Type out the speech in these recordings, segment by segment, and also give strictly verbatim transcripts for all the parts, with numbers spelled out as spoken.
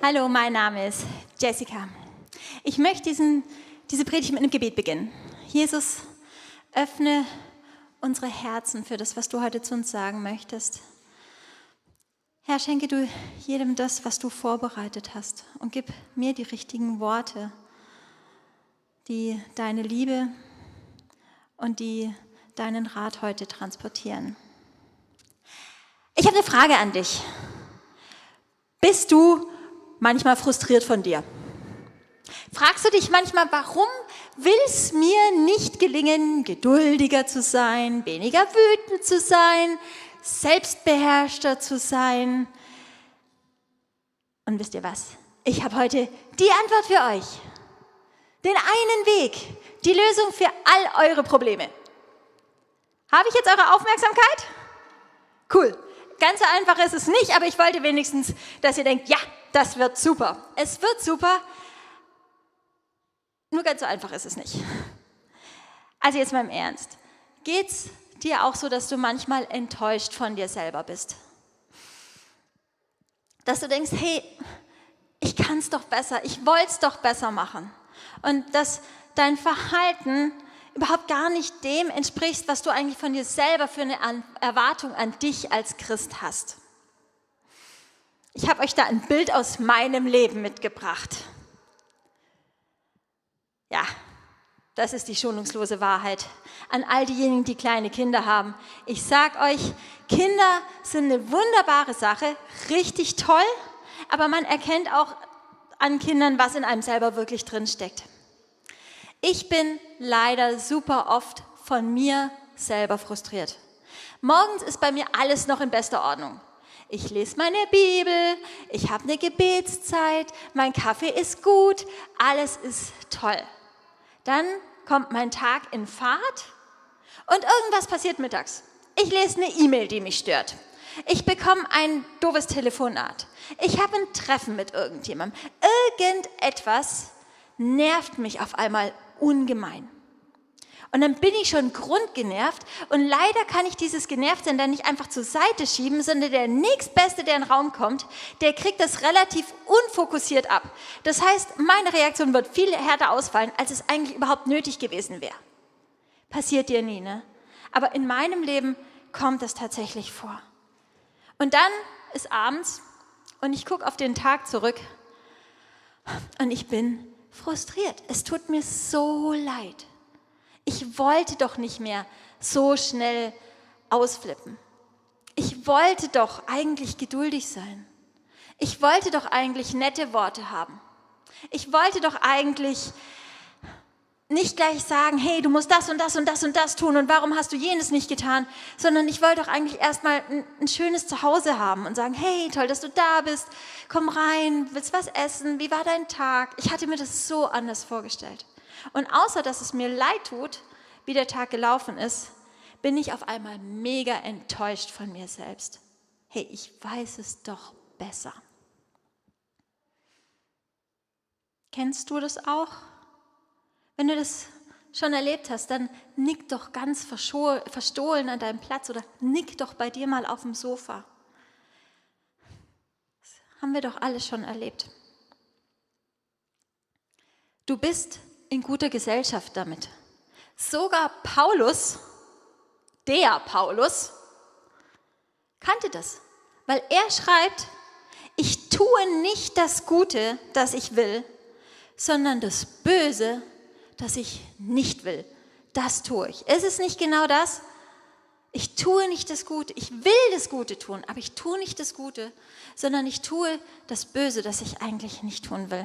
Hallo, mein Name ist Jessica. Ich möchte diesen, diese Predigt mit einem Gebet beginnen. Jesus, öffne unsere Herzen für das, was du heute zu uns sagen möchtest. Herr, schenke du jedem das, was du vorbereitet hast und gib mir die richtigen Worte, die deine Liebe und die deinen Rat heute transportieren. Ich habe eine Frage an dich. Bist du manchmal frustriert von dir? Fragst du dich manchmal, warum will es mir nicht gelingen, geduldiger zu sein, weniger wütend zu sein, selbstbeherrschter zu sein? Und wisst ihr was? Ich habe heute die Antwort für euch. Den einen Weg, die Lösung für all eure Probleme. Habe ich jetzt eure Aufmerksamkeit? Cool. Ganz so einfach ist es nicht, aber ich wollte wenigstens, dass ihr denkt, ja, das wird super. Es wird super, nur ganz so einfach ist es nicht. Also jetzt mal im Ernst. Geht's dir auch so, dass du manchmal enttäuscht von dir selber bist? Dass du denkst, hey, ich kann es doch besser, ich wollte es doch besser machen. Und dass dein Verhalten überhaupt gar nicht dem entspricht, was du eigentlich von dir selber für eine Erwartung an dich als Christ hast. Ich habe euch da ein Bild aus meinem Leben mitgebracht. Ja, das ist die schonungslose Wahrheit an all diejenigen, die kleine Kinder haben. Ich sage euch, Kinder sind eine wunderbare Sache, richtig toll, aber man erkennt auch an Kindern, was in einem selber wirklich drinsteckt. Ich bin leider super oft von mir selber frustriert. Morgens ist bei mir alles noch in bester Ordnung. Ich lese meine Bibel, ich habe eine Gebetszeit, mein Kaffee ist gut, alles ist toll. Dann kommt mein Tag in Fahrt und irgendwas passiert mittags. Ich lese eine E-Mail, die mich stört. Ich bekomme ein doofes Telefonat. Ich habe ein Treffen mit irgendjemandem. Irgendetwas nervt mich auf einmal ungemein. Und dann bin ich schon grundgenervt und leider kann ich dieses Genervtsein dann nicht einfach zur Seite schieben, sondern der nächstbeste, der in den Raum kommt, der kriegt das relativ unfokussiert ab. Das heißt, meine Reaktion wird viel härter ausfallen, als es eigentlich überhaupt nötig gewesen wäre. Passiert dir nie, ne? Aber in meinem Leben kommt das tatsächlich vor. Und dann ist abends und ich gucke auf den Tag zurück und ich bin frustriert. Es tut mir so leid. Ich wollte doch nicht mehr so schnell ausflippen. Ich wollte doch eigentlich geduldig sein. Ich wollte doch eigentlich nette Worte haben. Ich wollte doch eigentlich nicht gleich sagen, hey, du musst das und das und das und das tun und warum hast du jenes nicht getan, sondern ich wollte doch eigentlich erstmal ein, ein schönes Zuhause haben und sagen, hey, toll, dass du da bist, komm rein, willst was essen, wie war dein Tag? Ich hatte mir das so anders vorgestellt. Und außer, dass es mir leid tut, wie der Tag gelaufen ist, bin ich auf einmal mega enttäuscht von mir selbst. Hey, ich weiß es doch besser. Kennst du das auch? Wenn du das schon erlebt hast, dann nick doch ganz verstohlen an deinem Platz oder nick doch bei dir mal auf dem Sofa. Das haben wir doch alle schon erlebt. Du bist in guter Gesellschaft damit. Sogar Paulus, der Paulus, kannte das, weil er schreibt, ich tue nicht das Gute, das ich will, sondern das Böse, das ich nicht will. Das tue ich. Ist es nicht genau das? Ich tue nicht das Gute. Ich will das Gute tun, aber ich tue nicht das Gute, sondern ich tue das Böse, das ich eigentlich nicht tun will.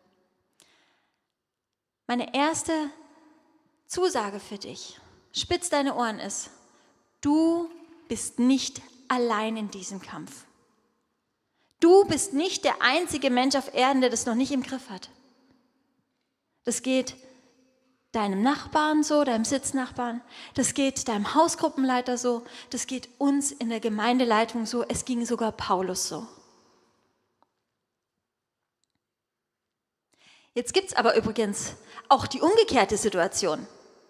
Meine erste Zusage für dich, spitz deine Ohren, ist, du bist nicht allein in diesem Kampf. Du bist nicht der einzige Mensch auf Erden, der das noch nicht im Griff hat. Das geht deinem Nachbarn so, deinem Sitznachbarn, das geht deinem Hausgruppenleiter so, das geht uns in der Gemeindeleitung so, es ging sogar Paulus so. Jetzt gibt es aber übrigens auch die umgekehrte Situation.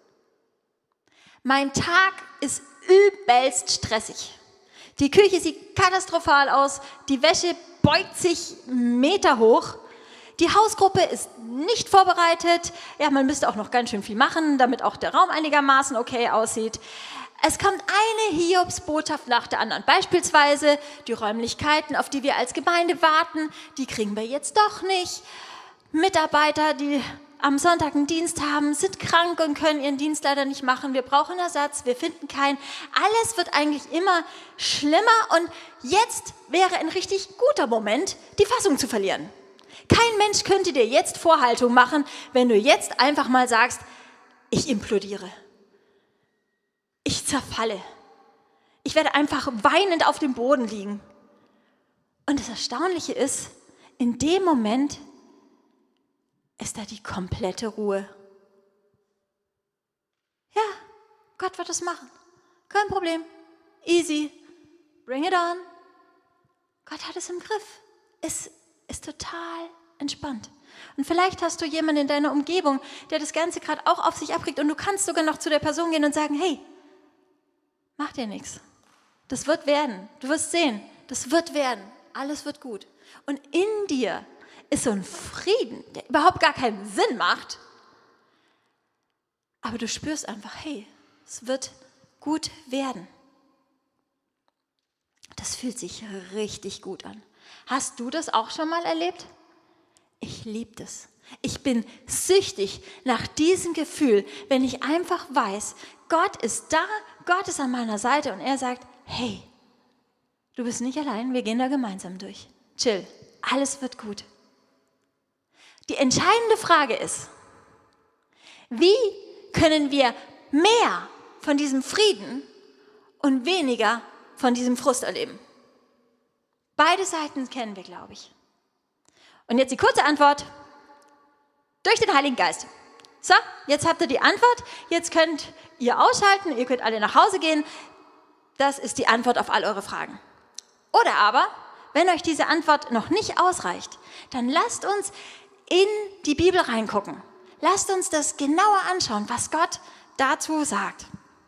Mein Tag ist übelst stressig. Die Küche sieht katastrophal aus, die Wäsche beugt sich Meter hoch. Die Hausgruppe ist nicht vorbereitet. Ja, man müsste auch noch ganz schön viel machen, damit auch der Raum einigermaßen okay aussieht. Es kommt eine Hiobsbotschaft nach der anderen. Beispielsweise die Räumlichkeiten, auf die wir als Gemeinde warten, die kriegen wir jetzt doch nicht. Mitarbeiter, die am Sonntag einen Dienst haben, sind krank und können ihren Dienst leider nicht machen. Wir brauchen Ersatz, wir finden keinen. Alles wird eigentlich immer schlimmer und jetzt wäre ein richtig guter Moment, die Fassung zu verlieren. Kein Mensch könnte dir jetzt Vorhaltung machen, wenn du jetzt einfach mal sagst, ich implodiere. Ich zerfalle. Ich werde einfach weinend auf dem Boden liegen. Und das Erstaunliche ist, in dem Moment ist da die komplette Ruhe. Ja, Gott wird es machen. Kein Problem. Easy. Bring it on. Gott hat es im Griff. Es ist total entspannt. Und vielleicht hast du jemanden in deiner Umgebung, der das Ganze gerade auch auf sich abkriegt und du kannst sogar noch zu der Person gehen und sagen, hey, mach dir nichts. Das wird werden. Du wirst sehen, das wird werden. Alles wird gut. Und in dir ist so ein Frieden, der überhaupt gar keinen Sinn macht. Aber du spürst einfach, hey, es wird gut werden. Das fühlt sich richtig gut an. Hast du das auch schon mal erlebt? Ich liebe das. Ich bin süchtig nach diesem Gefühl, wenn ich einfach weiß, Gott ist da, Gott ist an meiner Seite und er sagt, hey, du bist nicht allein, wir gehen da gemeinsam durch. Chill, alles wird gut. Die entscheidende Frage ist, wie können wir mehr von diesem Frieden und weniger von diesem Frust erleben? Beide Seiten kennen wir, glaube ich. Und jetzt die kurze Antwort, durch den Heiligen Geist. So, jetzt habt ihr die Antwort, jetzt könnt ihr ausschalten, ihr könnt alle nach Hause gehen. Das ist die Antwort auf all eure Fragen. Oder aber, wenn euch diese Antwort noch nicht ausreicht, dann lasst uns in die Bibel reingucken. Lasst uns das genauer anschauen, was Gott dazu sagt.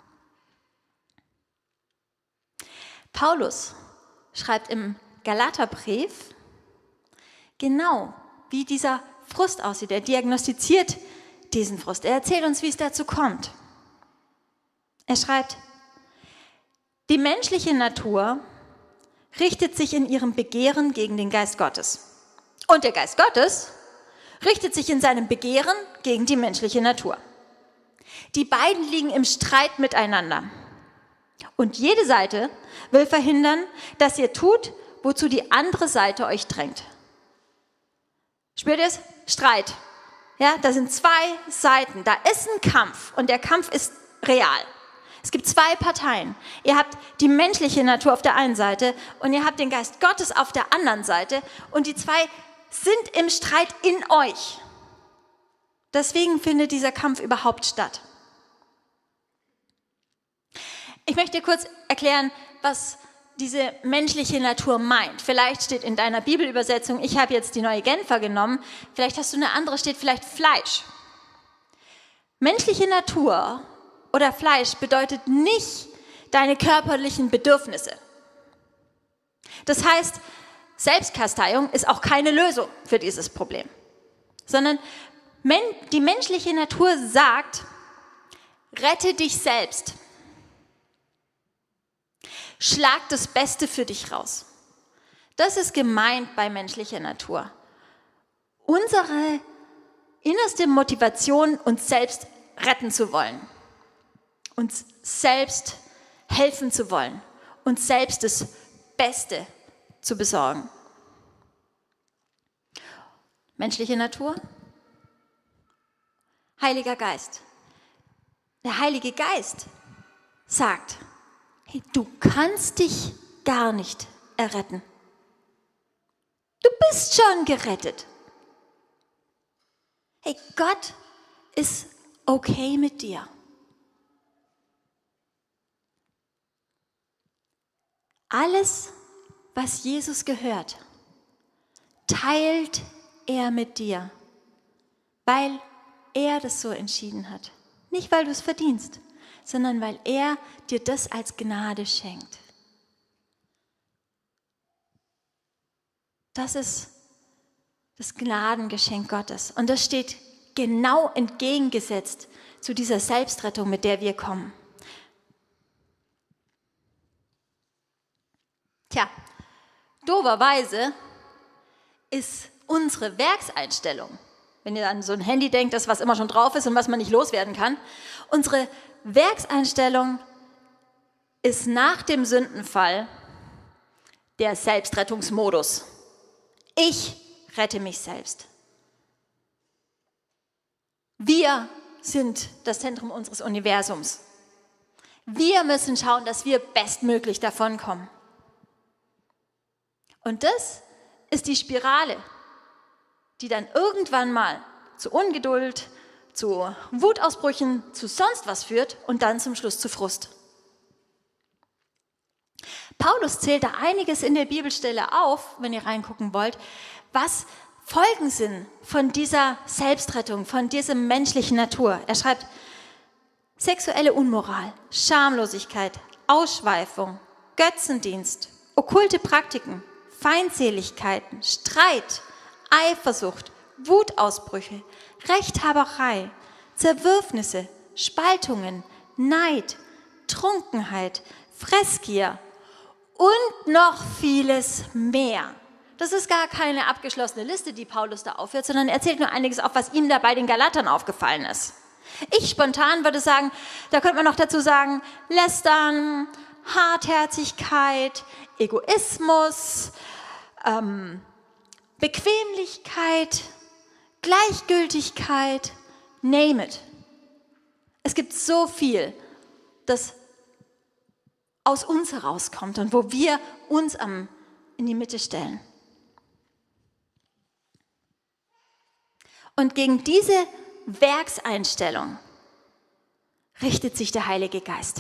Paulus schreibt im Galaterbrief genau, wie dieser Frust aussieht. Er diagnostiziert diesen Frust. Er erzählt uns, wie es dazu kommt. Er schreibt, die menschliche Natur richtet sich in ihrem Begehren gegen den Geist Gottes. Und der Geist Gottes richtet sich in seinem Begehren gegen die menschliche Natur. Die beiden liegen im Streit miteinander. Und jede Seite will verhindern, dass ihr tut, wozu die andere Seite euch drängt. Spürt ihr es? Streit. Ja, da sind zwei Seiten. Da ist ein Kampf und der Kampf ist real. Es gibt zwei Parteien. Ihr habt die menschliche Natur auf der einen Seite und ihr habt den Geist Gottes auf der anderen Seite und die zwei sind im Streit in euch. Deswegen findet dieser Kampf überhaupt statt. Ich möchte dir kurz erklären, was diese menschliche Natur meint. Vielleicht steht in deiner Bibelübersetzung, ich habe jetzt die Neue Genfer genommen, vielleicht hast du eine andere, steht vielleicht Fleisch. Menschliche Natur oder Fleisch bedeutet nicht deine körperlichen Bedürfnisse. Das heißt, Selbstkasteiung ist auch keine Lösung für dieses Problem, sondern die menschliche Natur sagt, rette dich selbst. Schlag das Beste für dich raus. Das ist gemeint bei menschlicher Natur. Unsere innerste Motivation, uns selbst retten zu wollen, uns selbst helfen zu wollen, uns selbst das Beste zu besorgen. Menschliche Natur, Heiliger Geist. Der Heilige Geist sagt, hey, du kannst dich gar nicht erretten. Du bist schon gerettet. Hey, Gott ist okay mit dir. Alles, was Jesus gehört, teilt er mit dir, weil er das so entschieden hat. Nicht, weil du es verdienst, sondern weil er dir das als Gnade schenkt. Das ist das Gnadengeschenk Gottes. Und das steht genau entgegengesetzt zu dieser Selbstrettung, mit der wir kommen. Tja, doberweise ist unsere Werkseinstellung, wenn ihr an so ein Handy denkt, das was immer schon drauf ist und was man nicht loswerden kann, unsere Werkseinstellung ist nach dem Sündenfall der Selbstrettungsmodus. Ich rette mich selbst. Wir sind das Zentrum unseres Universums. Wir müssen schauen, dass wir bestmöglich davonkommen. Und das ist die Spirale, die dann irgendwann mal zu Ungeduld, zu Wutausbrüchen, zu sonst was führt und dann zum Schluss zu Frust. Paulus zählt da einiges in der Bibelstelle auf, wenn ihr reingucken wollt, was Folgen sind von dieser Selbstrettung, von dieser menschlichen Natur. Er schreibt, sexuelle Unmoral, Schamlosigkeit, Ausschweifung, Götzendienst, okkulte Praktiken, Feindseligkeiten, Streit, Eifersucht, Wutausbrüche, Rechthaberei, Zerwürfnisse, Spaltungen, Neid, Trunkenheit, Fressgier und noch vieles mehr. Das ist gar keine abgeschlossene Liste, die Paulus da aufführt, sondern er zählt nur einiges auf, was ihm da bei den Galatern aufgefallen ist. Ich spontan würde sagen, da könnte man noch dazu sagen, Lästern, Hartherzigkeit, Egoismus, ähm, Bequemlichkeit, Gleichgültigkeit, name it. Es gibt so viel, das aus uns herauskommt und wo wir uns am, in die Mitte stellen. Und gegen diese Werkseinstellung richtet sich der Heilige Geist.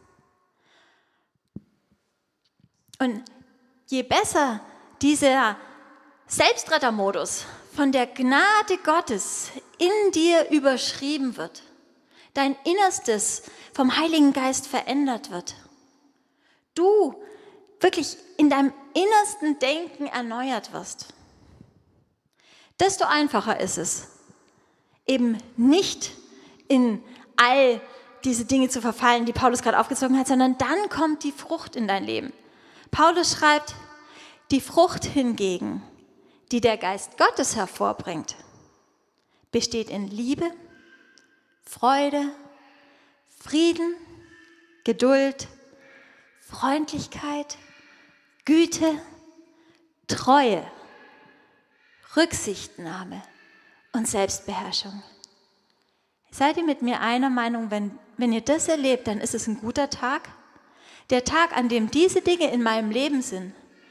Und je besser dieser Selbstrettermodus von der Gnade Gottes in dir überschrieben wird, dein Innerstes vom Heiligen Geist verändert wird, du wirklich in deinem innersten Denken erneuert wirst, desto einfacher ist es, eben nicht in all diese Dinge zu verfallen, die Paulus gerade aufgezogen hat, sondern dann kommt die Frucht in dein Leben. Paulus schreibt, die Frucht hingegen, die der Geist Gottes hervorbringt, besteht in Liebe, Freude, Frieden, Geduld, Freundlichkeit, Güte, Treue, Rücksichtnahme und Selbstbeherrschung. Seid ihr mit mir einer Meinung, wenn, wenn ihr das erlebt, dann ist es ein guter Tag? Der Tag, an dem diese Dinge in meinem Leben sind,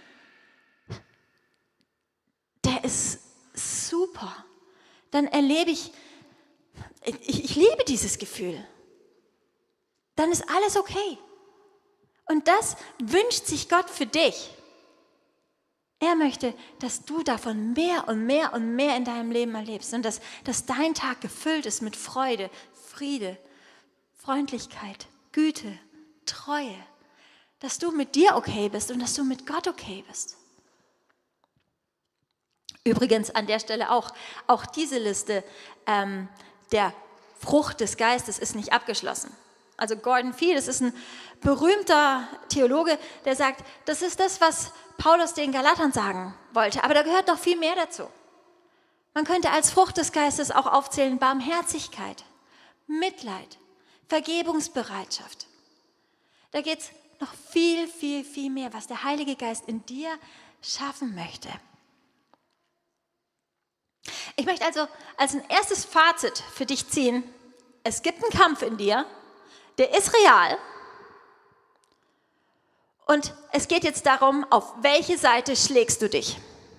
der ist super. Dann erlebe ich, ich, ich liebe dieses Gefühl. Dann ist alles okay. Und das wünscht sich Gott für dich. Er möchte, dass du davon mehr und mehr und mehr in deinem Leben erlebst und dass, dass dein Tag gefüllt ist mit Freude, Friede, Freundlichkeit, Güte, Treue. Dass du mit dir okay bist und dass du mit Gott okay bist. Übrigens an der Stelle auch, auch diese Liste ähm, der Frucht des Geistes ist nicht abgeschlossen. Also Gordon Fee, das ist ein berühmter Theologe, der sagt, das ist das, was Paulus den Galatern sagen wollte. Aber da gehört noch viel mehr dazu. Man könnte als Frucht des Geistes auch aufzählen Barmherzigkeit, Mitleid, Vergebungsbereitschaft. Da geht es noch viel, viel, viel mehr, was der Heilige Geist in dir schaffen möchte. Ich möchte also als ein erstes Fazit für dich ziehen, es gibt einen Kampf in dir, der ist real und es geht jetzt darum, auf welche Seite schlägst du dich.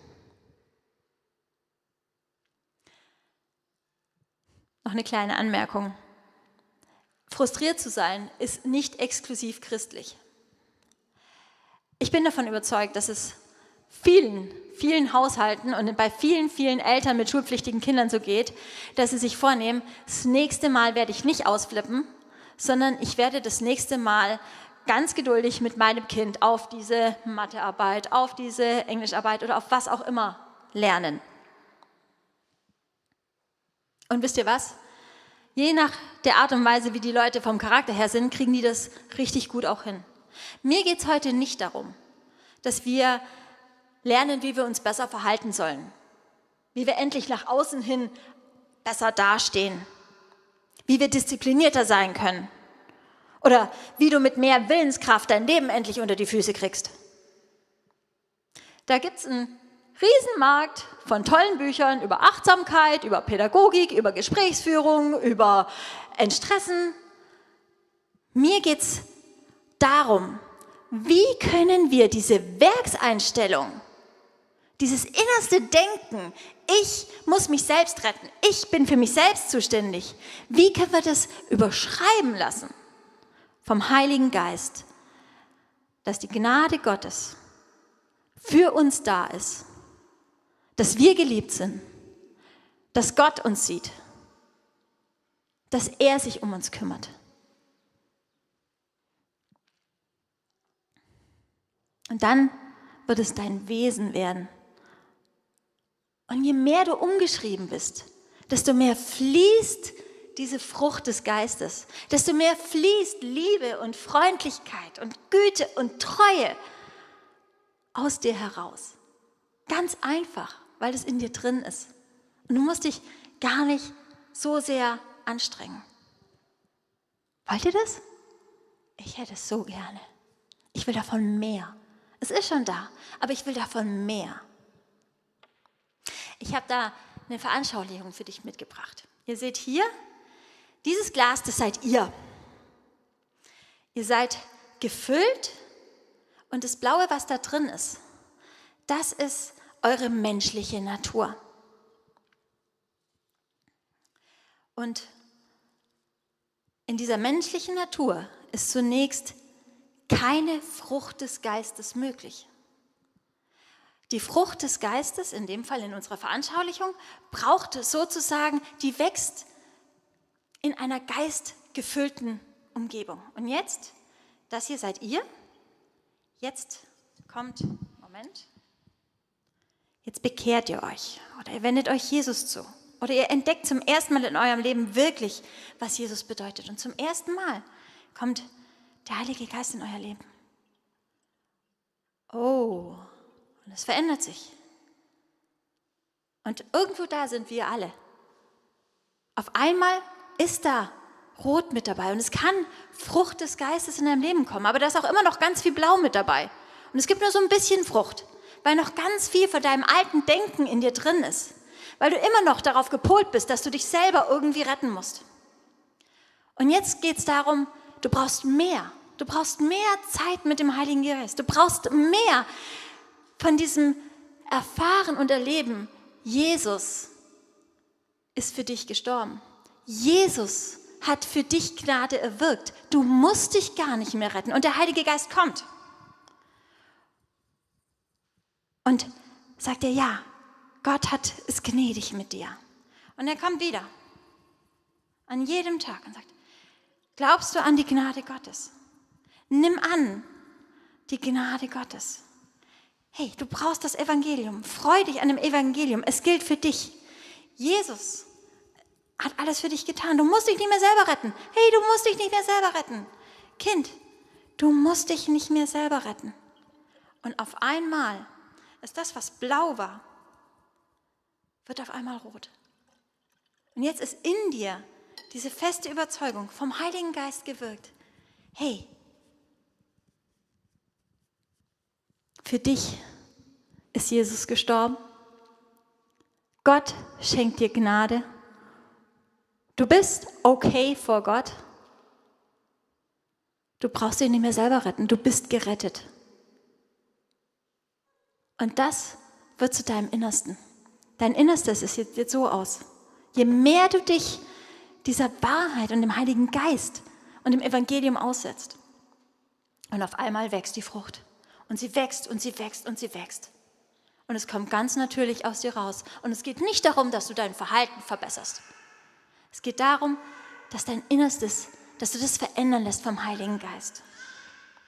Noch eine kleine Anmerkung. Frustriert zu sein ist nicht exklusiv christlich. Ich bin davon überzeugt, dass es vielen, vielen Haushalten und bei vielen, vielen Eltern mit schulpflichtigen Kindern so geht, dass sie sich vornehmen, das nächste Mal werde ich nicht ausflippen, sondern ich werde das nächste Mal ganz geduldig mit meinem Kind auf diese Mathearbeit, auf diese Englischarbeit oder auf was auch immer lernen. Und wisst ihr was? Je nach der Art und Weise, wie die Leute vom Charakter her sind, kriegen die das richtig gut auch hin. Mir geht es heute nicht darum, dass wir lernen, wie wir uns besser verhalten sollen, wie wir endlich nach außen hin besser dastehen, wie wir disziplinierter sein können oder wie du mit mehr Willenskraft dein Leben endlich unter die Füße kriegst. Da gibt es einen Riesenmarkt von tollen Büchern über Achtsamkeit, über Pädagogik, über Gesprächsführung, über Entstressen. Mir geht es darum, wie können wir diese Werkseinstellung, dieses innerste Denken, ich muss mich selbst retten, ich bin für mich selbst zuständig, wie können wir das überschreiben lassen vom Heiligen Geist, dass die Gnade Gottes für uns da ist, dass wir geliebt sind, dass Gott uns sieht, dass er sich um uns kümmert. Und dann wird es dein Wesen werden. Und je mehr du umgeschrieben bist, desto mehr fließt diese Frucht des Geistes, desto mehr fließt Liebe und Freundlichkeit und Güte und Treue aus dir heraus. Ganz einfach, weil es in dir drin ist. Und du musst dich gar nicht so sehr anstrengen. Wollt ihr das? Ich hätte es so gerne. Ich will davon mehr. Es ist schon da, aber ich will davon mehr. Ich habe da eine Veranschaulichung für dich mitgebracht. Ihr seht hier, dieses Glas, das seid ihr. Ihr seid gefüllt und das Blaue, was da drin ist, das ist eure menschliche Natur. Und in dieser menschlichen Natur ist zunächst keine Frucht des Geistes möglich. Die Frucht des Geistes, in dem Fall in unserer Veranschaulichung, braucht sozusagen, die wächst in einer geistgefüllten Umgebung. Und jetzt, das hier seid ihr, jetzt kommt, Moment, jetzt bekehrt ihr euch oder ihr wendet euch Jesus zu oder ihr entdeckt zum ersten Mal in eurem Leben wirklich, was Jesus bedeutet. Und zum ersten Mal kommt der Heilige Geist in euer Leben. Oh, und es verändert sich. Und irgendwo da sind wir alle. Auf einmal ist da Rot mit dabei und es kann Frucht des Geistes in deinem Leben kommen, aber da ist auch immer noch ganz viel Blau mit dabei. Und es gibt nur so ein bisschen Frucht, weil noch ganz viel von deinem alten Denken in dir drin ist, weil du immer noch darauf gepolt bist, dass du dich selber irgendwie retten musst. Und jetzt geht es darum, du brauchst mehr. Du brauchst mehr Zeit mit dem Heiligen Geist. Du brauchst mehr von diesem Erfahren und Erleben. Jesus ist für dich gestorben. Jesus hat für dich Gnade erwirkt. Du musst dich gar nicht mehr retten. Und der Heilige Geist kommt. Und sagt dir, ja, Gott hat, ist gnädig mit dir. Und er kommt wieder. An jedem Tag und sagt, glaubst du an die Gnade Gottes? Nimm an die Gnade Gottes. Hey, du brauchst das Evangelium. Freu dich an dem Evangelium. Es gilt für dich. Jesus hat alles für dich getan. Du musst dich nicht mehr selber retten. Hey, du musst dich nicht mehr selber retten. Kind, du musst dich nicht mehr selber retten. Und auf einmal ist das, was blau war, wird auf einmal rot. Und jetzt ist in dir diese feste Überzeugung vom Heiligen Geist gewirkt. Hey, für dich ist Jesus gestorben. Gott schenkt dir Gnade. Du bist okay vor Gott. Du brauchst dich nicht mehr selber retten. Du bist gerettet. Und das wird zu deinem Innersten. Dein Innerstes ist jetzt, jetzt so aus. Je mehr du dich dieser Wahrheit und dem Heiligen Geist und dem Evangelium aussetzt. Und auf einmal wächst die Frucht. Und sie wächst und sie wächst und sie wächst. Und es kommt ganz natürlich aus dir raus. Und es geht nicht darum, dass du dein Verhalten verbesserst. Es geht darum, dass dein Innerstes, dass du das verändern lässt vom Heiligen Geist.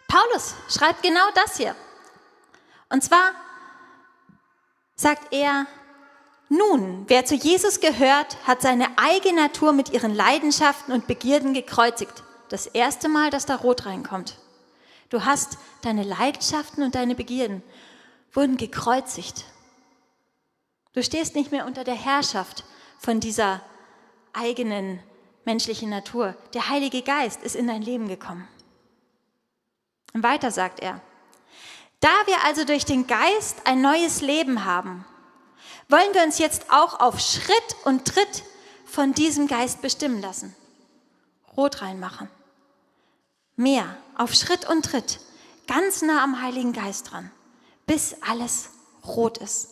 Paulus schreibt genau das hier. Und zwar sagt er, nun, wer zu Jesus gehört, hat seine eigene Natur mit ihren Leidenschaften und Begierden gekreuzigt. Das erste Mal, dass da Rot reinkommt. Du hast deine Leidenschaften und deine Begierden wurden gekreuzigt. Du stehst nicht mehr unter der Herrschaft von dieser eigenen menschlichen Natur. Der Heilige Geist ist in dein Leben gekommen. Und weiter sagt er, da wir also durch den Geist ein neues Leben haben, wollen wir uns jetzt auch auf Schritt und Tritt von diesem Geist bestimmen lassen. Rot reinmachen. Mehr, auf Schritt und Tritt, ganz nah am Heiligen Geist dran, bis alles rot ist.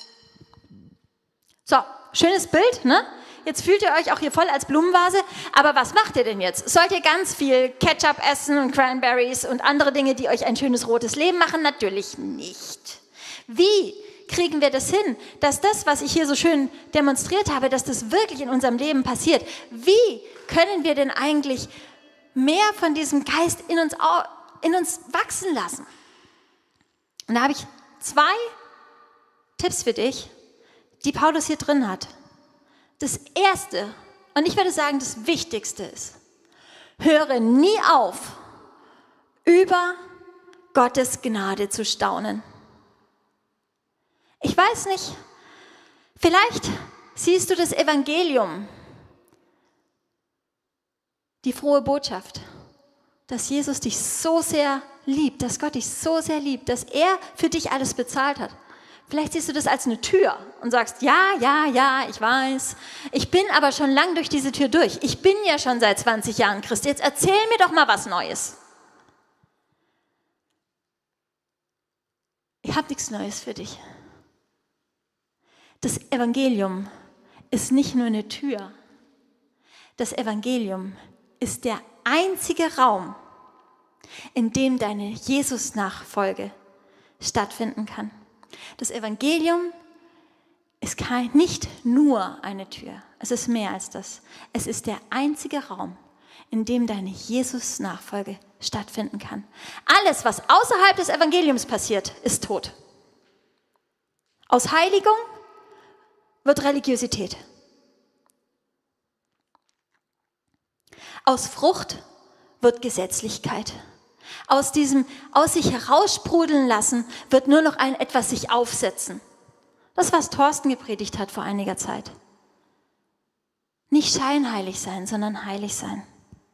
So, schönes Bild, ne? Jetzt fühlt ihr euch auch hier voll als Blumenvase, aber was macht ihr denn jetzt? Sollt ihr ganz viel Ketchup essen und Cranberries und andere Dinge, die euch ein schönes rotes Leben machen? Natürlich nicht. Wie kriegen wir das hin, dass das, was ich hier so schön demonstriert habe, dass das wirklich in unserem Leben passiert? Wie können wir denn eigentlich mehr von diesem Geist in uns, in uns wachsen lassen? Und da habe ich zwei Tipps für dich, die Paulus hier drin hat. Das erste, und ich würde sagen, das Wichtigste ist, höre nie auf, über Gottes Gnade zu staunen. Ich weiß nicht, vielleicht siehst du das Evangelium, die frohe Botschaft, dass Jesus dich so sehr liebt, dass Gott dich so sehr liebt, dass er für dich alles bezahlt hat. Vielleicht siehst du das als eine Tür und sagst, ja, ja, ja, ich weiß, ich bin aber schon lang durch diese Tür durch. Ich bin ja schon seit zwanzig Jahren Christ, jetzt erzähl mir doch mal was Neues. Ich habe nichts Neues für dich. Das Evangelium ist nicht nur eine Tür. Das Evangelium ist der einzige Raum, in dem deine Jesus-Nachfolge stattfinden kann. Das Evangelium ist kein, nicht nur eine Tür, es ist mehr als das. Es ist der einzige Raum, in dem deine Jesus-Nachfolge stattfinden kann. Alles, was außerhalb des Evangeliums passiert, ist tot. Aus Heiligung wird Religiosität. Aus Frucht wird Gesetzlichkeit. Aus diesem aus sich heraussprudeln lassen wird nur noch ein etwas sich aufsetzen. Das, was Thorsten gepredigt hat vor einiger Zeit. Nicht scheinheilig sein, sondern heilig sein.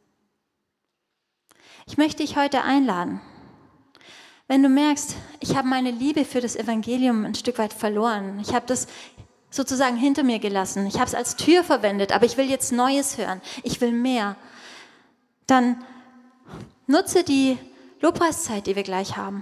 Ich möchte dich heute einladen, wenn du merkst, ich habe meine Liebe für das Evangelium ein Stück weit verloren. Ich habe das sozusagen hinter mir gelassen. Ich habe es als Tür verwendet, aber ich will jetzt Neues hören. Ich will mehr. Dann nutze die Lobpreiszeit, die wir gleich haben.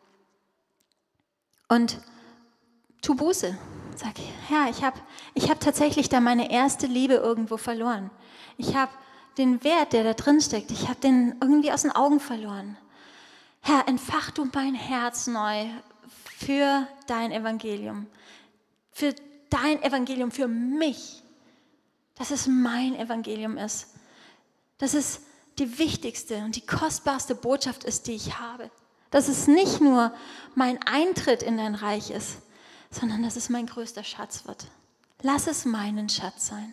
Und tu Buße. Sag, Herr, ich habe ich hab tatsächlich da meine erste Liebe irgendwo verloren. Ich habe den Wert, der da drin steckt, ich habe den irgendwie aus den Augen verloren. Herr, entfach du mein Herz neu für dein Evangelium. Für dein Evangelium, für mich. Dass es mein Evangelium ist. Dass es die wichtigste und die kostbarste Botschaft ist, die ich habe. Dass es nicht nur mein Eintritt in dein Reich ist, sondern dass es mein größter Schatz wird. Lass es meinen Schatz sein.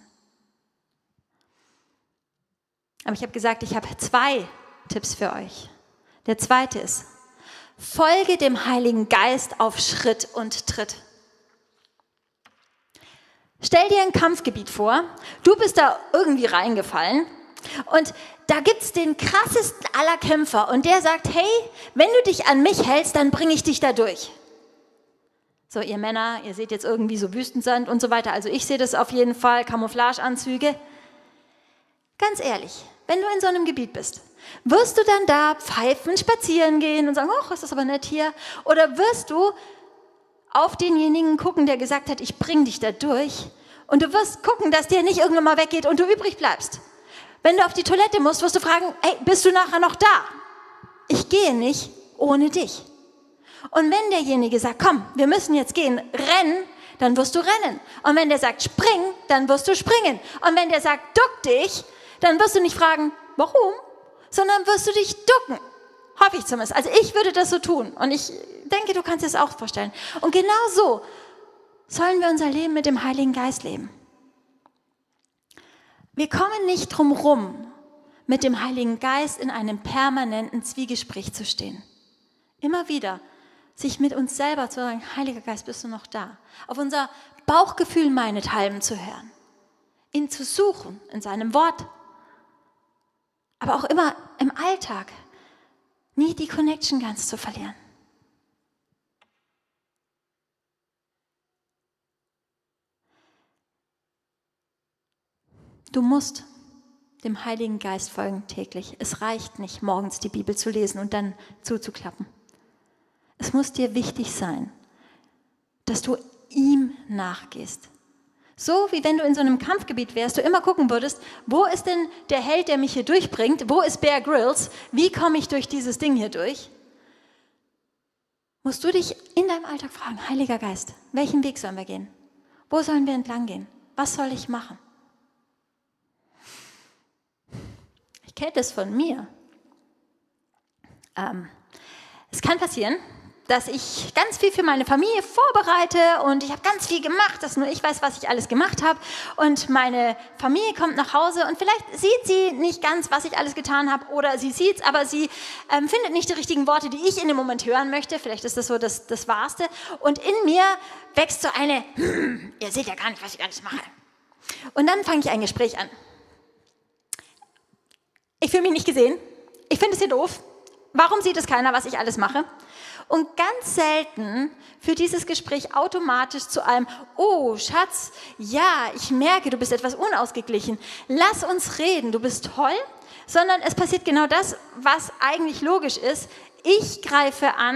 Aber ich habe gesagt, ich habe zwei Tipps für euch. Der zweite ist, folge dem Heiligen Geist auf Schritt und Tritt. Stell dir ein Kampfgebiet vor, du bist da irgendwie reingefallen und da gibt es den krassesten aller Kämpfer und der sagt, hey, wenn du dich an mich hältst, dann bringe ich dich da durch. So, ihr Männer, ihr seht jetzt irgendwie so Wüstensand und so weiter, also ich sehe das auf jeden Fall, Camouflageanzüge. Ganz ehrlich, wenn du in so einem Gebiet bist, wirst du dann da pfeifen, spazieren gehen und sagen, ach, ist das aber nett hier? Oder wirst du auf denjenigen gucken, der gesagt hat, ich bring dich da durch und du wirst gucken, dass der nicht irgendwann mal weggeht und du übrig bleibst. Wenn du auf die Toilette musst, wirst du fragen, hey, bist du nachher noch da? Ich gehe nicht ohne dich. Und wenn derjenige sagt, komm, wir müssen jetzt gehen, rennen, dann wirst du rennen. Und wenn der sagt, spring, dann wirst du springen. Und wenn der sagt, duck dich, dann wirst du nicht fragen, warum, sondern wirst du dich ducken. Hoffe ich zumindest. Also ich würde das so tun. Und ich denke, du kannst es auch vorstellen. Und genau so sollen wir unser Leben mit dem Heiligen Geist leben. Wir kommen nicht drum rum, mit dem Heiligen Geist in einem permanenten Zwiegespräch zu stehen. Immer wieder sich mit uns selber zu sagen, Heiliger Geist, bist du noch da? Auf unser Bauchgefühl meinethalben zu hören. Ihn zu suchen in seinem Wort. Aber auch immer im Alltag nie die Connection ganz zu verlieren. Du musst dem Heiligen Geist folgen täglich. Es reicht nicht, morgens die Bibel zu lesen und dann zuzuklappen. Es muss dir wichtig sein, dass du ihm nachgehst. So wie wenn du in so einem Kampfgebiet wärst, du immer gucken würdest, wo ist denn der Held, der mich hier durchbringt? Wo ist Bear Grylls? Wie komme ich durch dieses Ding hier durch? Musst du dich in deinem Alltag fragen, Heiliger Geist, welchen Weg sollen wir gehen? Wo sollen wir entlang gehen? Was soll ich machen? Ich kenne das von mir. Ähm, es kann passieren, dass ich ganz viel für meine Familie vorbereite und ich habe ganz viel gemacht, dass nur ich weiß, was ich alles gemacht habe. Und meine Familie kommt nach Hause und vielleicht sieht sie nicht ganz, was ich alles getan habe, oder sie sieht es, aber sie ähm, findet nicht die richtigen Worte, die ich in dem Moment hören möchte. Vielleicht ist das so das, das Wahrste. Und in mir wächst so eine, hm, ihr seht ja gar nicht, was ich alles mache. Und dann fange ich ein Gespräch an. Ich fühle mich nicht gesehen. Ich finde es hier doof. Warum sieht es keiner, was ich alles mache? Und ganz selten führt dieses Gespräch automatisch zu einem, oh Schatz, ja, ich merke, du bist etwas unausgeglichen. Lass uns reden, du bist toll. Sondern es passiert genau das, was eigentlich logisch ist. Ich greife an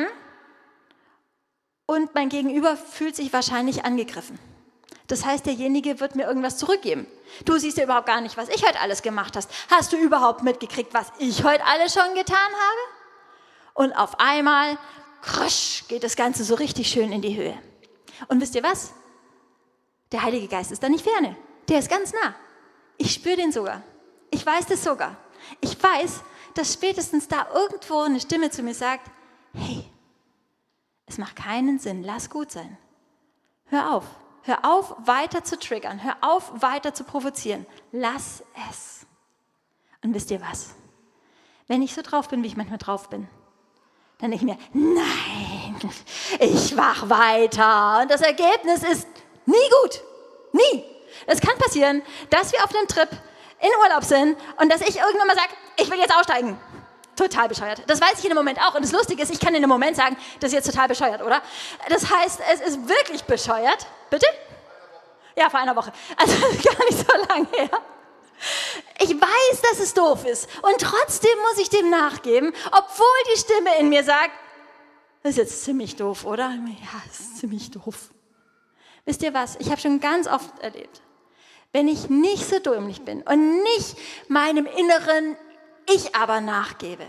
und mein Gegenüber fühlt sich wahrscheinlich angegriffen. Das heißt, derjenige wird mir irgendwas zurückgeben. Du siehst ja überhaupt gar nicht, was ich heute alles gemacht hast. Hast du überhaupt mitgekriegt, was ich heute alles schon getan habe? Und auf einmal, krasch, geht das Ganze so richtig schön in die Höhe. Und wisst ihr was? Der Heilige Geist ist da nicht ferne. Der ist ganz nah. Ich spüre den sogar. Ich weiß das sogar. Ich weiß, dass spätestens da irgendwo eine Stimme zu mir sagt, hey, es macht keinen Sinn, lass gut sein. Hör auf. Hör auf, weiter zu triggern. Hör auf, weiter zu provozieren. Lass es. Und wisst ihr was? Wenn ich so drauf bin, wie ich manchmal drauf bin, dann denke ich mir, nein, ich mach weiter. Und das Ergebnis ist nie gut. Nie. Es kann passieren, dass wir auf einem Trip in Urlaub sind und dass ich irgendwann mal sage, ich will jetzt aussteigen. Total bescheuert. Das weiß ich in dem Moment auch. Und das Lustige ist, ich kann in dem Moment sagen, das ist jetzt total bescheuert, oder? Das heißt, es ist wirklich bescheuert. Bitte? Ja, vor einer Woche. Also gar nicht so lange her. Ich weiß, dass es doof ist. Und trotzdem muss ich dem nachgeben, obwohl die Stimme in mir sagt, das ist jetzt ziemlich doof, oder? Ja, das ist ziemlich doof. Wisst ihr was? Ich habe schon ganz oft erlebt, wenn ich nicht so dämlich bin und nicht meinem inneren Ich aber nachgebe,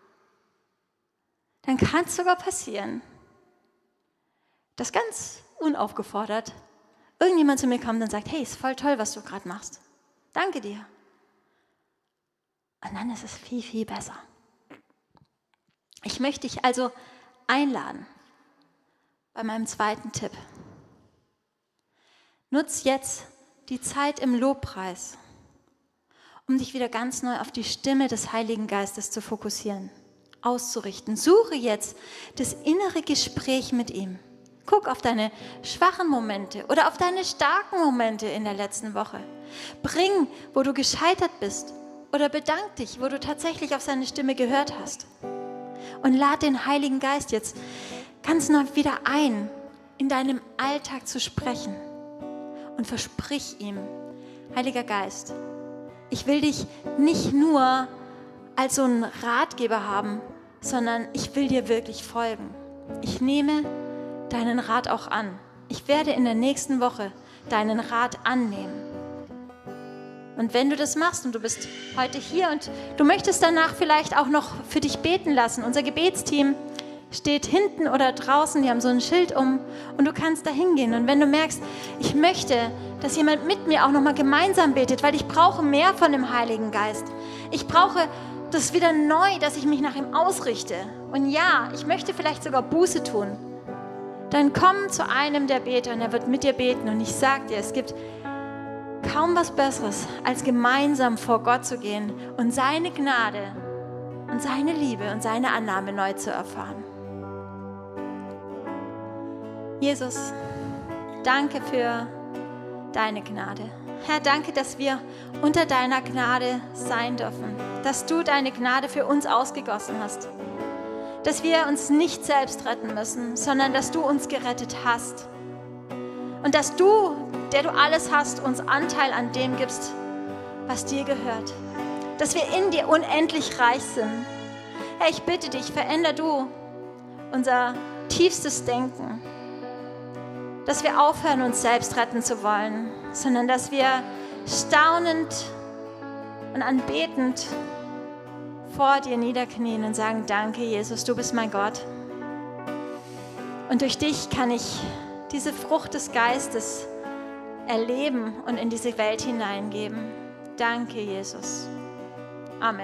dann kann es sogar passieren, dass ganz unaufgefordert irgendjemand zu mir kommt und sagt, hey, ist voll toll, was du gerade machst. Danke dir. Und dann ist es viel, viel besser. Ich möchte dich also einladen bei meinem zweiten Tipp. Nutz jetzt die Zeit im Lobpreis, um dich wieder ganz neu auf die Stimme des Heiligen Geistes zu fokussieren, auszurichten. Suche jetzt das innere Gespräch mit ihm. Guck auf deine schwachen Momente oder auf deine starken Momente in der letzten Woche. Bring, wo du gescheitert bist, oder bedank dich, wo du tatsächlich auf seine Stimme gehört hast. Und lad den Heiligen Geist jetzt ganz neu wieder ein, in deinem Alltag zu sprechen. Und versprich ihm, Heiliger Geist, ich will dich nicht nur als so einen Ratgeber haben, sondern ich will dir wirklich folgen. Ich nehme deinen Rat auch an. Ich werde in der nächsten Woche deinen Rat annehmen. Und wenn du das machst und du bist heute hier und du möchtest danach vielleicht auch noch für dich beten lassen, unser Gebetsteam steht hinten oder draußen, die haben so ein Schild um und du kannst da hingehen. Und wenn du merkst, ich möchte, dass jemand mit mir auch nochmal gemeinsam betet, weil ich brauche mehr von dem Heiligen Geist. Ich brauche Das ist wieder neu, dass ich mich nach ihm ausrichte. Und ja, ich möchte vielleicht sogar Buße tun. Dann komm zu einem der Beter und er wird mit dir beten. Und ich sage dir, es gibt kaum was Besseres, als gemeinsam vor Gott zu gehen und seine Gnade und seine Liebe und seine Annahme neu zu erfahren. Jesus, danke für deine Gnade. Herr, danke, dass wir unter deiner Gnade sein dürfen, dass du deine Gnade für uns ausgegossen hast, dass wir uns nicht selbst retten müssen, sondern dass du uns gerettet hast und dass du, der du alles hast, uns Anteil an dem gibst, was dir gehört, dass wir in dir unendlich reich sind. Herr, ich bitte dich, veränder du unser tiefstes Denken, dass wir aufhören, uns selbst retten zu wollen, sondern dass wir staunend und anbetend vor dir niederknien und sagen, danke Jesus, du bist mein Gott. Und durch dich kann ich diese Frucht des Geistes erleben und in diese Welt hineingeben. Danke Jesus. Amen.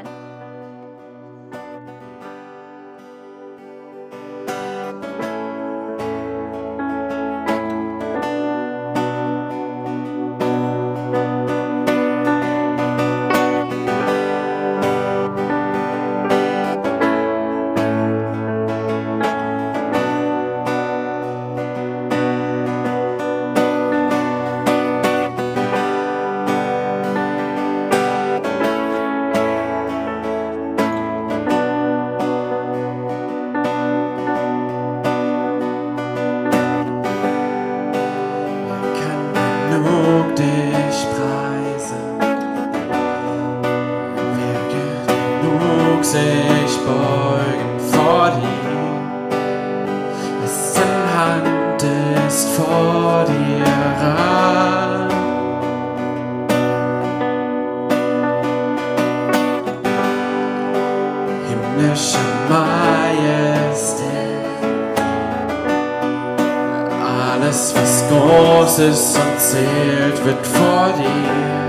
Großes und zählt, wird vor dir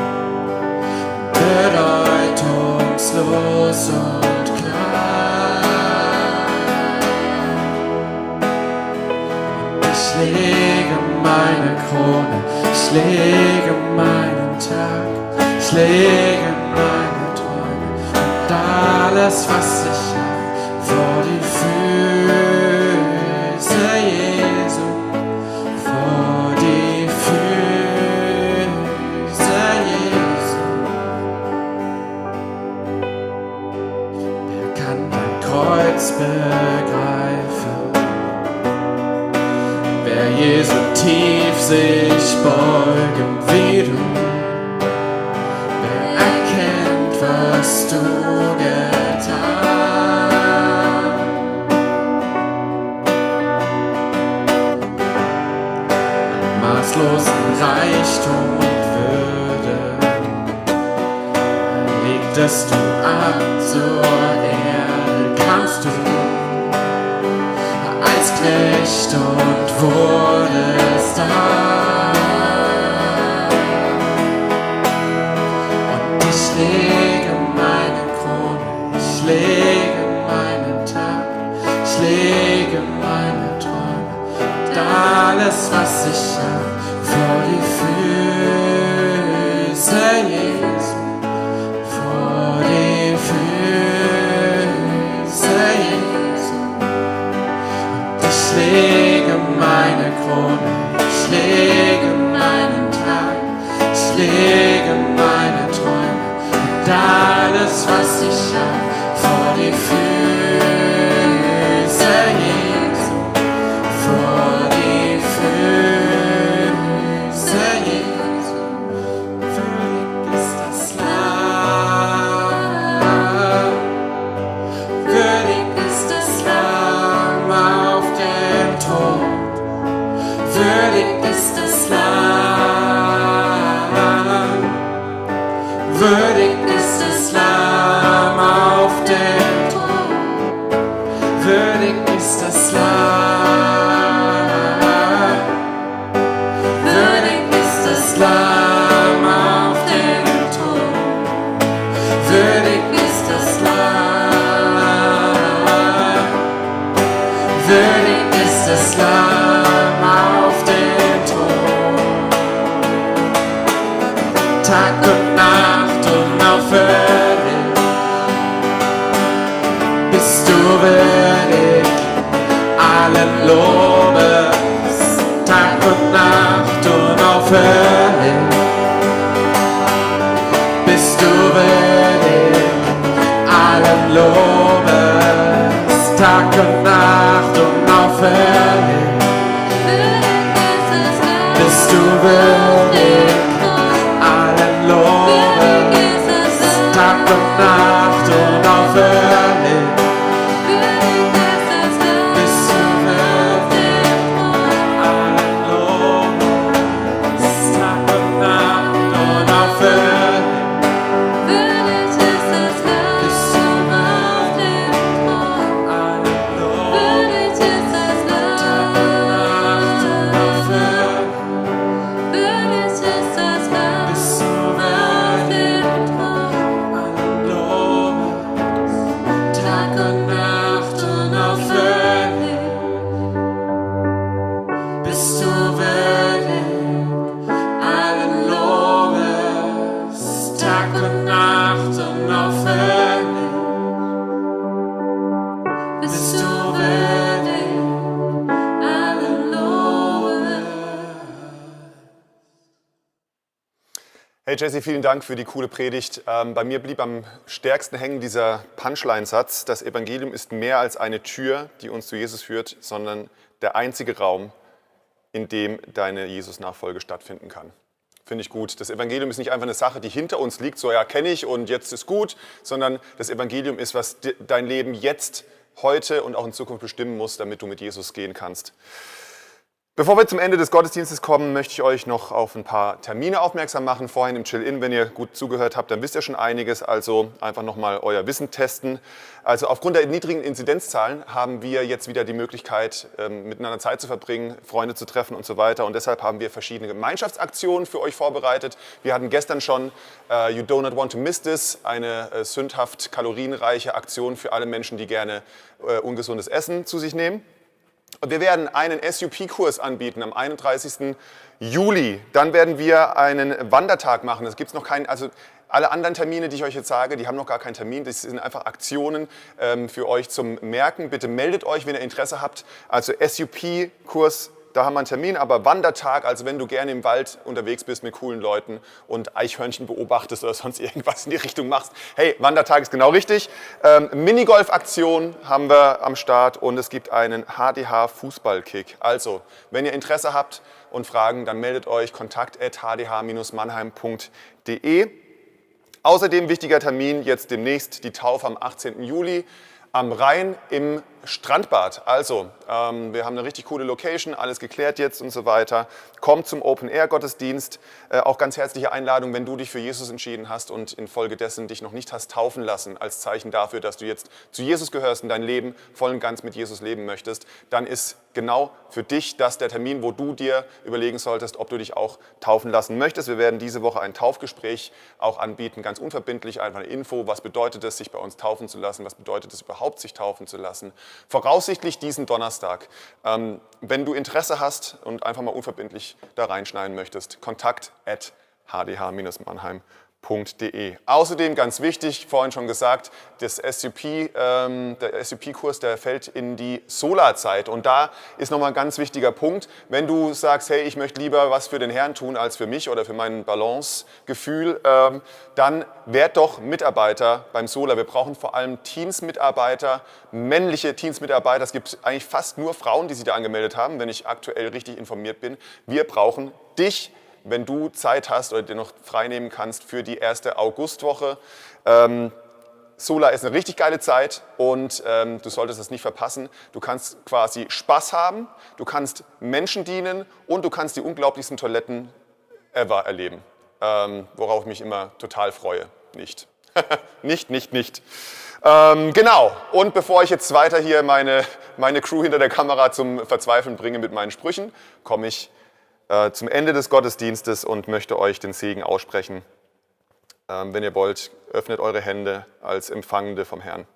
bedeutungslos und klein. Und ich lege meine Krone, ich lege meinen Tag, ich lege meine Träume und alles, was ich hab, vor die Füße Jesu. Begreifen, wer Jesu tief sich beugen wie du, wer erkennt, was du getan. Maßlosen Reichtum und Würde legtest du ab zur Erde, kamst du als Knecht und wurdest da. Und ich lege meine Krone, ich lege meinen Tag, ich lege meine Träume und alles, was ich hab, vor die Füße Jesu, vor die Füße Jesu. Ich lege meine Krone, ich lege meinen Tag, ich lege meine Träume und alles, was ich hab, vor die Füße Jesu, vor die Füße Jesu. Würdig ist das Lamm, würdig ist das Lamm auf dem Thron, würdig ist das Lamm, würdig ist das Lamm auf dem Thron, würdig ist das Lamm, würdig ist das Lamm auf dem Thron, würdig ist das Lamm. Hey Jesse, vielen Dank für die coole Predigt. Ähm, bei mir blieb am stärksten hängen dieser Punchline-Satz: Das Evangelium ist mehr als eine Tür, die uns zu Jesus führt, sondern der einzige Raum, in dem deine Jesus-Nachfolge stattfinden kann. Finde ich gut. Das Evangelium ist nicht einfach eine Sache, die hinter uns liegt, so ja, kenne ich und jetzt ist gut, sondern das Evangelium ist, was dein Leben jetzt, heute und auch in Zukunft bestimmen muss, damit du mit Jesus gehen kannst. Bevor wir zum Ende des Gottesdienstes kommen, möchte ich euch noch auf ein paar Termine aufmerksam machen. Vorhin im Chill-In, wenn ihr gut zugehört habt, dann wisst ihr schon einiges. Also einfach nochmal euer Wissen testen. Also aufgrund der niedrigen Inzidenzzahlen haben wir jetzt wieder die Möglichkeit, miteinander Zeit zu verbringen, Freunde zu treffen und so weiter. Und deshalb haben wir verschiedene Gemeinschaftsaktionen für euch vorbereitet. Wir hatten gestern schon uh, You Do Not Want to Miss This, eine uh, sündhaft kalorienreiche Aktion für alle Menschen, die gerne uh, ungesundes Essen zu sich nehmen. Und wir werden einen S U P-Kurs anbieten am einunddreißigsten Juli. Dann werden wir einen Wandertag machen. Es gibt noch keinen, also alle anderen Termine, die ich euch jetzt sage, die haben noch gar keinen Termin. Das sind einfach Aktionen ähm, für euch zum Merken. Bitte meldet euch, wenn ihr Interesse habt. Also S U P-Kurs, da haben wir einen Termin, aber Wandertag, also wenn du gerne im Wald unterwegs bist mit coolen Leuten und Eichhörnchen beobachtest oder sonst irgendwas in die Richtung machst. Hey, Wandertag ist genau richtig. Ähm, Minigolf-Aktion haben wir am Start und es gibt einen H D H-Fußballkick. Also, wenn ihr Interesse habt und Fragen, dann meldet euch kontakt at h d h dash mannheim punkt de. Außerdem wichtiger Termin, jetzt demnächst die Taufe am achtzehnten Juli. Am Rhein im Strandbad. Also, ähm, wir haben eine richtig coole Location, alles geklärt jetzt und so weiter. Kommt zum Open-Air-Gottesdienst. Äh, auch ganz herzliche Einladung, wenn du dich für Jesus entschieden hast und infolgedessen dich noch nicht hast taufen lassen, als Zeichen dafür, dass du jetzt zu Jesus gehörst und dein Leben voll und ganz mit Jesus leben möchtest, dann ist genau für dich das der Termin, wo du dir überlegen solltest, ob du dich auch taufen lassen möchtest. Wir werden diese Woche ein Taufgespräch auch anbieten, ganz unverbindlich, einfach eine Info, was bedeutet es, sich bei uns taufen zu lassen, was bedeutet es überhaupt, sich taufen zu lassen. Voraussichtlich diesen Donnerstag. Ähm, wenn du Interesse hast und einfach mal unverbindlich da reinschneiden möchtest, kontakt at h d h dash mannheim punkt de. Außerdem, ganz wichtig, vorhin schon gesagt, das S U P, ähm, der S U P-Kurs, der fällt in die Solarzeit. Und da ist nochmal ein ganz wichtiger Punkt. Wenn du sagst, hey, ich möchte lieber was für den Herrn tun als für mich oder für mein Balancegefühl, ähm, dann werd doch Mitarbeiter beim Solar. Wir brauchen vor allem Teamsmitarbeiter, männliche Teamsmitarbeiter. Es gibt eigentlich fast nur Frauen, die sich da angemeldet haben, wenn ich aktuell richtig informiert bin. Wir brauchen dich, wenn du Zeit hast oder dir noch frei nehmen kannst für die erste Augustwoche. Ähm, Sola ist eine richtig geile Zeit und ähm, du solltest es nicht verpassen. Du kannst quasi Spaß haben, du kannst Menschen dienen und du kannst die unglaublichsten Toiletten ever erleben. Ähm, worauf ich mich immer total freue. Nicht. nicht, nicht, nicht. Ähm, genau. Und bevor ich jetzt weiter hier meine, meine Crew hinter der Kamera zum Verzweifeln bringe mit meinen Sprüchen, komme ich zum Ende des Gottesdienstes und möchte euch den Segen aussprechen. Ähm, wenn ihr wollt, öffnet eure Hände als Empfangende vom Herrn.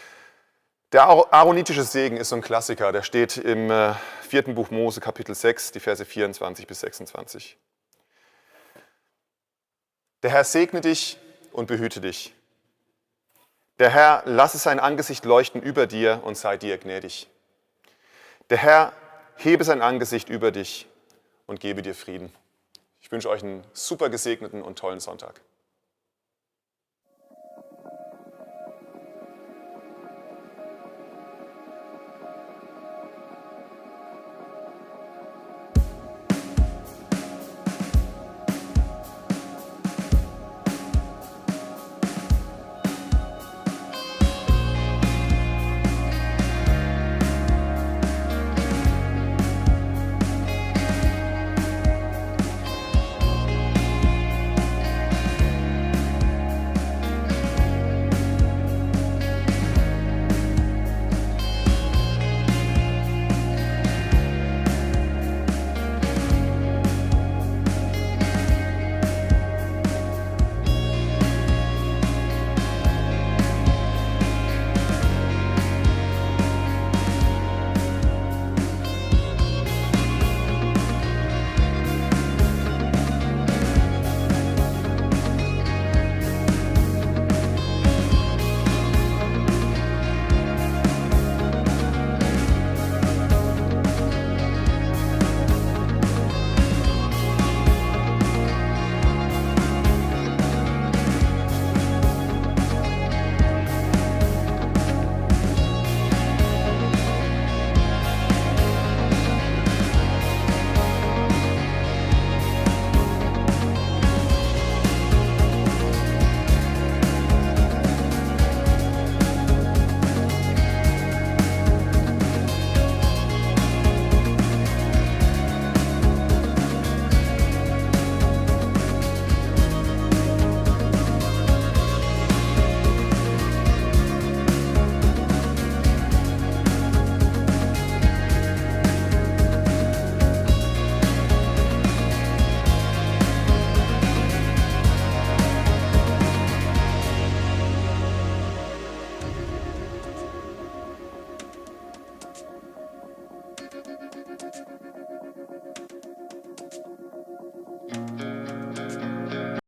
Der aaronitische Segen ist so ein Klassiker, der steht im äh, vierten Buch Mose, Kapitel sechs, die Verse vierundzwanzig bis sechsundzwanzig. Der Herr segne dich und behüte dich. Der Herr lasse sein Angesicht leuchten über dir und sei dir gnädig. Der Herr hebe sein Angesicht über dich und gebe dir Frieden. Ich wünsche euch einen super gesegneten und tollen Sonntag.